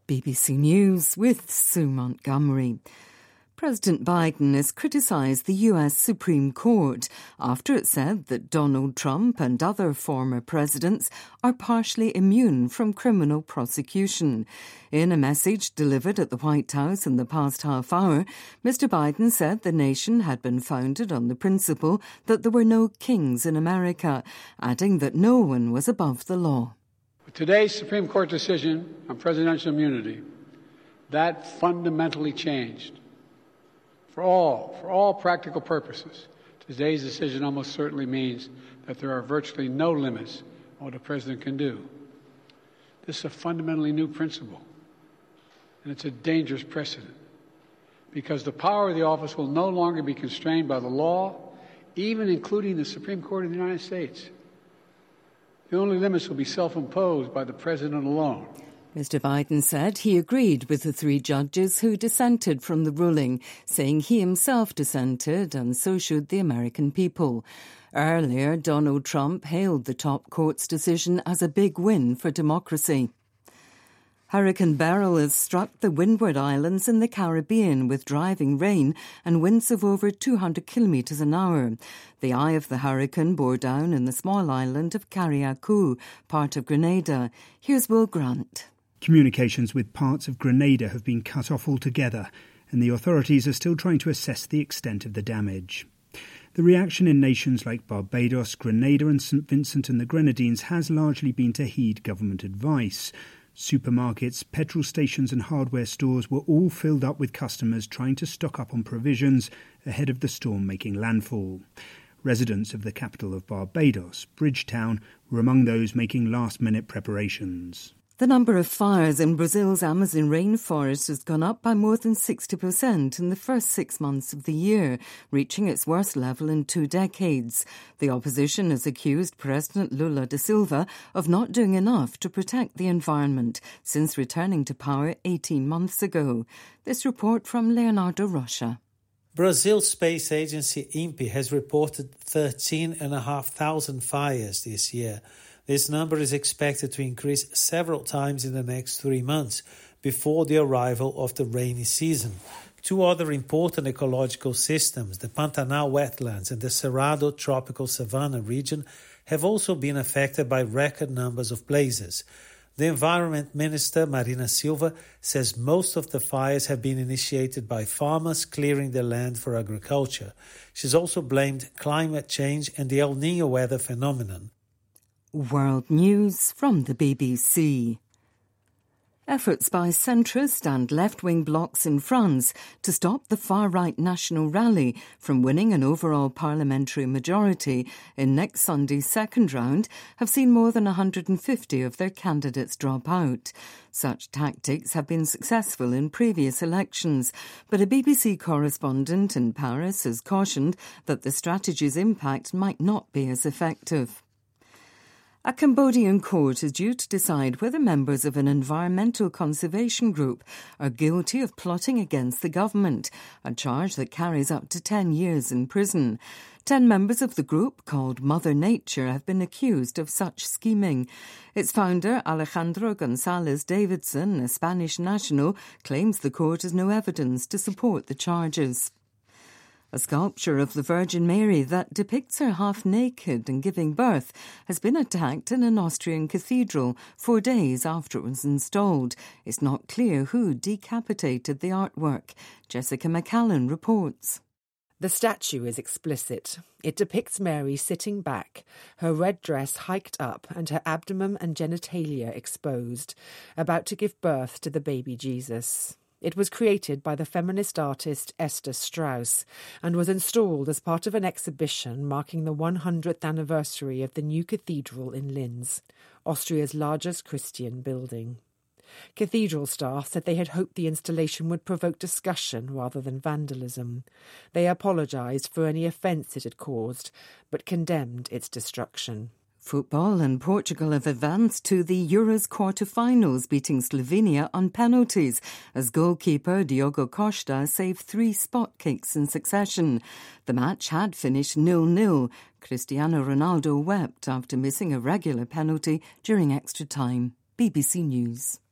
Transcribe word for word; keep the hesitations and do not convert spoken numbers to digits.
B B C News with Sue Montgomery. President Biden has criticised the U S Supreme Court after it said that Donald Trump and other former presidents are partially immune from criminal prosecution. In a message delivered at the White House in the past half hour, Mister Biden said the nation had been founded on the principle that there were no kings in America, adding that no one was above the law. With today's Supreme Court decision on presidential immunity, that fundamentally changed. For all, for all practical purposes, today's decision almost certainly means that there are virtually no limits on what a president can do. This is a fundamentally new principle, and it's a dangerous precedent, because the power of the office will no longer be constrained by the law, even including the Supreme Court of the United States. The only limits will be self-imposed by the president alone. Mister Biden said he agreed with the three judges who dissented from the ruling, saying he himself dissented and so should the American people. Earlier, Donald Trump hailed the top court's decision as a big win for democracy. Hurricane Beryl has struck the Windward Islands in the Caribbean with driving rain and winds of over two hundred kilometres an hour. The eye of the hurricane bore down in the small island of Carriacou, part of Grenada. Here's Will Grant. Communications with parts of Grenada have been cut off altogether, and the authorities are still trying to assess the extent of the damage. The reaction in nations like Barbados, Grenada and Saint Vincent and the Grenadines has largely been to heed government advice. Supermarkets, petrol stations and hardware stores were all filled up with customers trying to stock up on provisions ahead of the storm making landfall. Residents of the capital of Barbados, Bridgetown, were among those making last-minute preparations. The number of fires in Brazil's Amazon rainforest has gone up by more than sixty percent in the first six months of the year, reaching its worst level in two decades. The opposition has accused President Lula da Silva of not doing enough to protect the environment since returning to power eighteen months ago. This report from Leonardo Rocha. Brazil's space agency I N P E has reported thirteen thousand five hundred fires this year. This number is expected to increase several times in the next three months before the arrival of the rainy season. Two other important ecological systems, the Pantanal wetlands and the Cerrado tropical savanna region, have also been affected by record numbers of blazes. The Environment Minister, Marina Silva, says most of the fires have been initiated by farmers clearing their land for agriculture. She's also blamed climate change and the El Niño weather phenomenon. World News from the B B C. Efforts by centrist and left-wing blocs in France to stop the far-right National Rally from winning an overall parliamentary majority in next Sunday's second round have seen more than one hundred fifty of their candidates drop out. Such tactics have been successful in previous elections, but a B B C correspondent in Paris has cautioned that the strategy's impact might not be as effective. A Cambodian court is due to decide whether members of an environmental conservation group are guilty of plotting against the government, a charge that carries up to ten years in prison. Ten members of the group, called Mother Nature, have been accused of such scheming. Its founder, Alejandro González Davidson, a Spanish national, claims the court has no evidence to support the charges. A sculpture of the Virgin Mary that depicts her half naked and giving birth has been attacked in an Austrian cathedral four days after it was installed. It's not clear who decapitated the artwork. Jessica McCallan reports. The statue is explicit. It depicts Mary sitting back, her red dress hiked up and her abdomen and genitalia exposed, about to give birth to the baby Jesus. It was created by the feminist artist Esther Strauss and was installed as part of an exhibition marking the one hundredth anniversary of the new cathedral in Linz, Austria's largest Christian building. Cathedral staff said they had hoped the installation would provoke discussion rather than vandalism. They apologised for any offence it had caused, but condemned its destruction. Football and Portugal have advanced to the Euros quarter-finals, beating Slovenia on penalties as goalkeeper Diogo Costa saved three spot kicks in succession. The match had finished nil-nil. Cristiano Ronaldo wept after missing a regular penalty during extra time. B B C News.